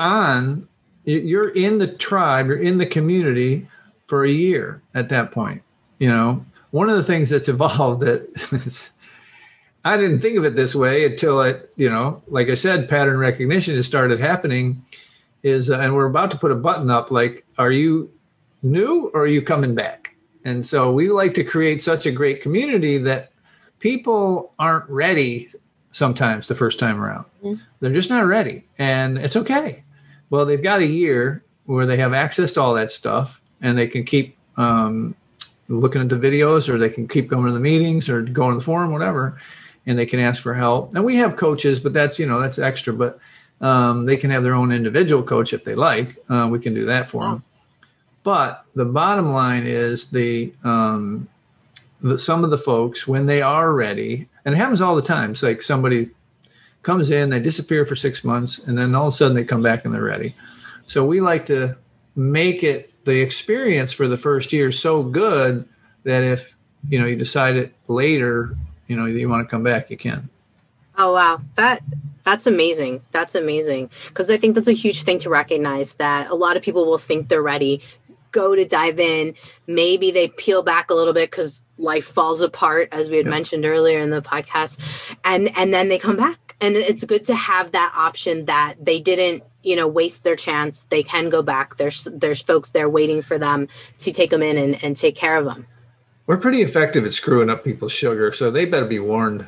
in the tribe, you're in the community for a year at that point. One of the things that's evolved that I didn't think of it this way until like I said, pattern recognition has started happening. And we're about to put a button up like, are you new or are you coming back? And so we like to create such a great community that people aren't ready sometimes the first time around. Mm-hmm. They're just not ready. And it's okay. Well, they've got a year where they have access to all that stuff and they can keep looking at the videos, or they can keep going to the meetings or going to the forum, whatever, and they can ask for help. And we have coaches, but that's extra. But they can have their own individual coach if they like. We can do that for them. But the bottom line is some of the folks, when they are ready, and it happens all the time. It's like somebody comes in, they disappear for 6 months, and then all of a sudden they come back and they're ready. So we like to make it the experience for the first year so good that if, you decide it later, that you want to come back, you can. Oh, wow. That's amazing. That's amazing. Because I think that's a huge thing to recognize, that a lot of people will think they're ready, go to dive in. Maybe they peel back a little bit because life falls apart, as we had mentioned earlier in the podcast. And then they come back. And it's good to have that option that they didn't, waste their chance. They can go back. There's folks there waiting for them to take them in and take care of them. We're pretty effective at screwing up people's sugar, so they better be warned.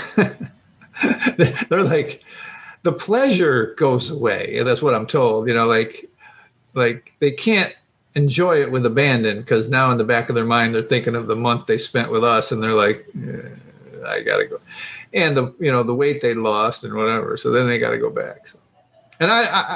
They're like, the pleasure goes away. That's what I'm told. Like they can't enjoy it with abandon because now in the back of their mind they're thinking of the month they spent with us, and they're like, I gotta go, and the weight they lost and whatever. So then they got to go back. So, and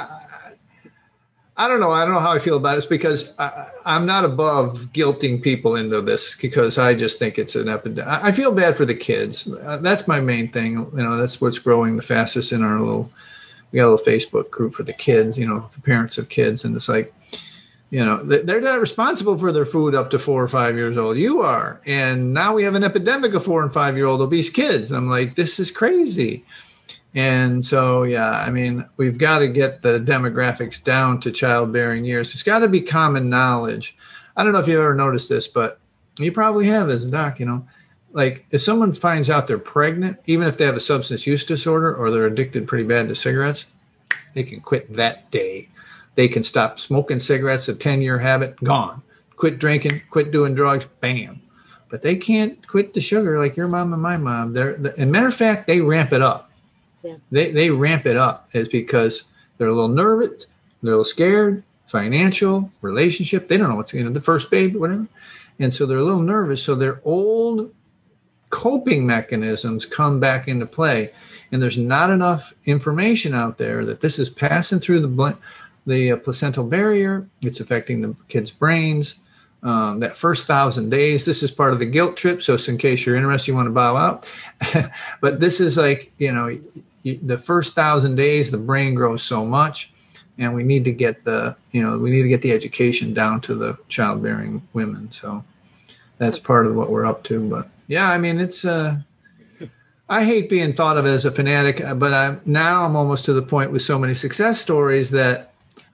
I don't know. I don't know how I feel about it. It's because I'm not above guilting people into this because I just think it's an epidemic. I feel bad for the kids. That's my main thing. That's what's growing the fastest in our we got a little Facebook group for the kids, the parents of kids. And it's like, they're not responsible for their food up to 4 or 5 years old. You are. And now we have an epidemic of 4 and 5 year old obese kids. I'm like, this is crazy. And so, we've got to get the demographics down to childbearing years. It's got to be common knowledge. I don't know if you've ever noticed this, but you probably have as a doc, like if someone finds out they're pregnant, even if they have a substance use disorder or they're addicted pretty bad to cigarettes, they can quit that day. They can stop smoking cigarettes, a 10-year habit, gone. Quit drinking, quit doing drugs, bam. But they can't quit the sugar like your mom and my mom. And matter of fact, they ramp it up. Yeah. They ramp it up is because they're a little nervous, they're a little scared, financial, relationship. They don't know what's the first baby, whatever. And so they're a little nervous. So their old coping mechanisms come back into play. And there's not enough information out there that this is passing through the placental barrier. It's affecting the kids' brains. That first 1,000 days, this is part of the guilt trip. So in case you're interested, you want to bow out. But this is like, the first 1,000 days, the brain grows so much, and we need to get the education down to the childbearing women. So that's part of what we're up to. But yeah, I mean, it's, I hate being thought of as a fanatic, but I'm almost to the point with so many success stories that,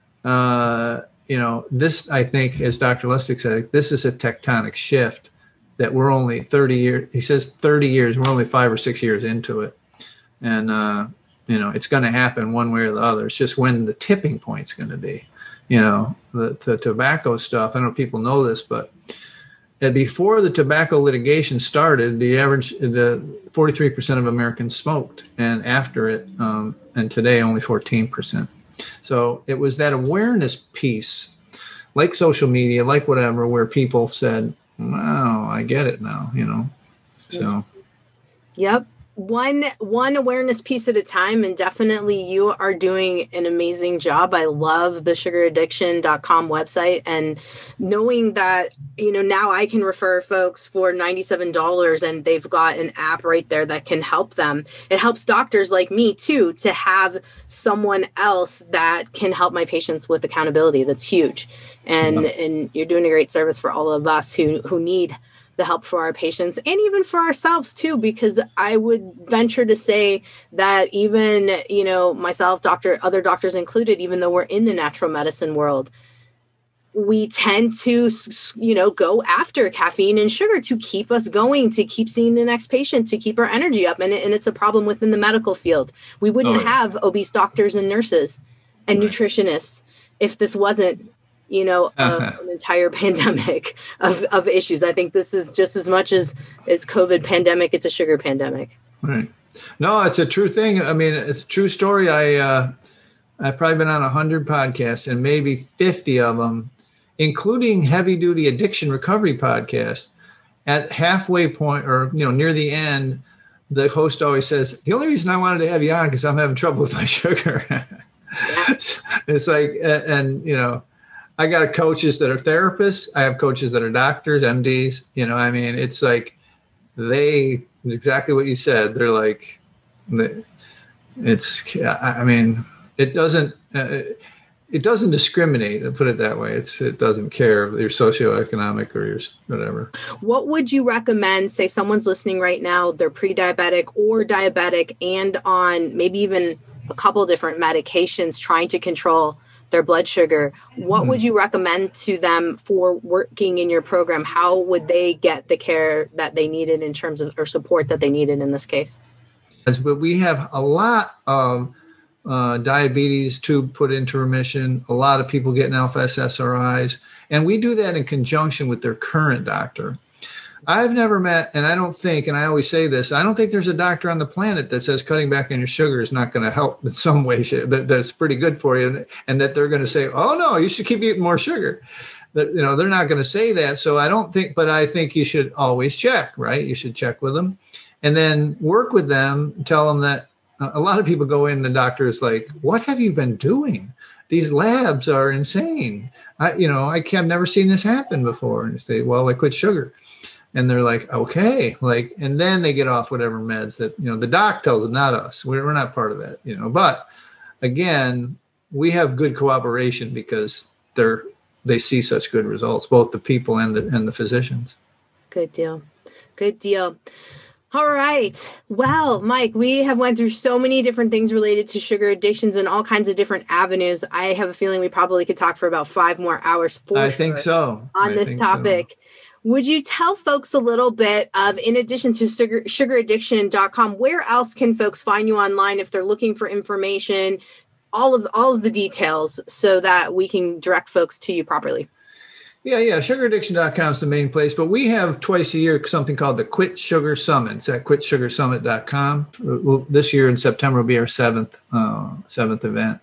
this, I think, as Dr. Lustig said, this is a tectonic shift that we're only 30 years, he says 30 years, we're only 5 or 6 years into it. And, it's going to happen one way or the other. It's just when the tipping point's going to be, the tobacco stuff. I don't know if people know this, but before the tobacco litigation started, the 43% of Americans smoked, and after it, and today only 14%. So it was that awareness piece, like social media, like whatever, where people said, "Wow, I get it now," So. Yep. One awareness piece at a time, and definitely you are doing an amazing job. I love the sugaraddiction.com website, and knowing that, now I can refer folks for $97 and they've got an app right there that can help them. It helps doctors like me too, to have someone else that can help my patients with accountability. That's huge. And you're doing a great service for all of us who need the help for our patients, and even for ourselves too, because I would venture to say that even, myself, other doctors included, even though we're in the natural medicine world, we tend to, go after caffeine and sugar to keep us going, to keep seeing the next patient, to keep our energy up. And it's a problem within the medical field. We wouldn't have obese doctors and nurses and nutritionists if this wasn't an entire pandemic of issues. I think this is just as much as COVID pandemic, it's a sugar pandemic. Right. No, it's a true thing. I mean, it's a true story. I've probably been on 100 podcasts, and maybe 50 of them, including heavy duty addiction recovery podcasts. At halfway point, or, near the end, the host always says, the only reason I wanted to have you on because I'm having trouble with my sugar. It's like, I got coaches that are therapists. I have coaches that are doctors, MDs. It's like exactly what you said. They're like, it doesn't discriminate. I'll put it that way. It doesn't care if you're socioeconomic or you're whatever. What would you recommend? Say someone's listening right now, they're pre-diabetic or diabetic and on maybe even a couple different medications trying to control their blood sugar. What would you recommend to them for working in your program? How would they get the care that they needed in terms of, or support that they needed in this case? But we have a lot of diabetes to put into remission, a lot of people getting alpha SSRIs, and we do that in conjunction with their current doctor. I've never met, and I don't think, and I always say this, I don't think there's a doctor on the planet that says cutting back on your sugar is not going to help in some way, that's pretty good for you, and that they're going to say, oh, no, you should keep eating more sugar. They're not going to say that. So I don't think, but I think you should always check, right? You should check with them and then work with them, tell them that a lot of people go in, the doctor is like, what have you been doing? These labs are insane. I've never seen this happen before. And you say, well, I quit sugar. And they're like, okay, and then they get off whatever meds that, the doc tells them, not us. We're not part of that, but again, we have good cooperation because they see such good results, both the people and the physicians. Good deal. Good deal. All right. Well, Mike, we have went through so many different things related to sugar addictions and all kinds of different avenues. I have a feering we probably could talk for about 5 more hours think so. On this topic. So. Would you tell folks a little bit of, in addition to sugaraddiction.com, where else can folks find you online if they're looking for information, all of the details, so that we can direct folks to you properly? Yeah. Sugaraddiction.com is the main place, but we have twice a year something called the Quit Sugar Summit. It's at quitsugarsummit.com. This year in September will be our seventh event.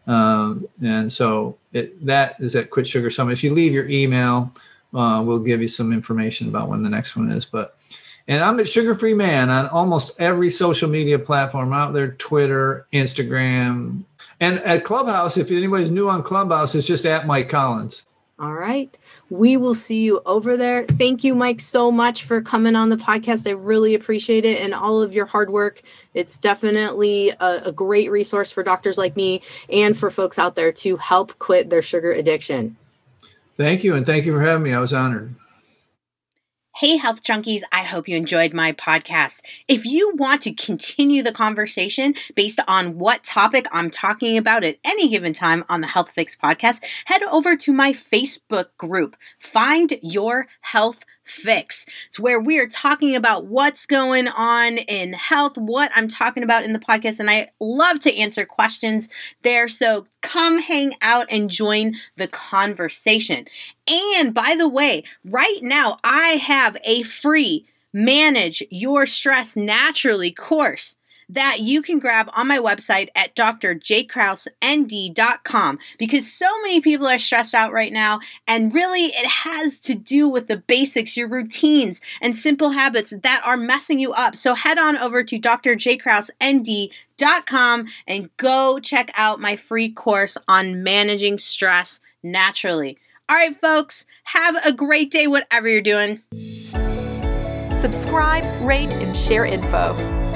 And so that is at Quit Sugar Summit. If you leave your email, we'll give you some information about when the next one is. But And I'm at Sugar Free Man on almost every social media platform out there, Twitter, Instagram. And at Clubhouse, if anybody's new on Clubhouse, it's just at Mike Collins. All right. We will see you over there. Thank you, Mike, so much for coming on the podcast. I really appreciate it and all of your hard work. It's definitely a great resource for doctors like me and for folks out there to help quit their sugar addiction. Thank you. And thank you for having me. I was honored. Hey, Health Junkies, I hope you enjoyed my podcast. If you want to continue the conversation based on what topic I'm talking about at any given time on the Health Fix podcast, head over to my Facebook group, Find Your Health Fix. It's where we are talking about what's going on in health, what I'm talking about in the podcast, and I love to answer questions there. So come hang out and join the conversation. And by the way, right now I have a free Manage Your Stress Naturally course that you can grab on my website at drjkrausend.com, because so many people are stressed out right now, and really it has to do with the basics, your routines, and simple habits that are messing you up. So head on over to drjkrausend.com and go check out my free course on managing stress naturally. All right, folks, have a great day, whatever you're doing. Subscribe, rate, and share info.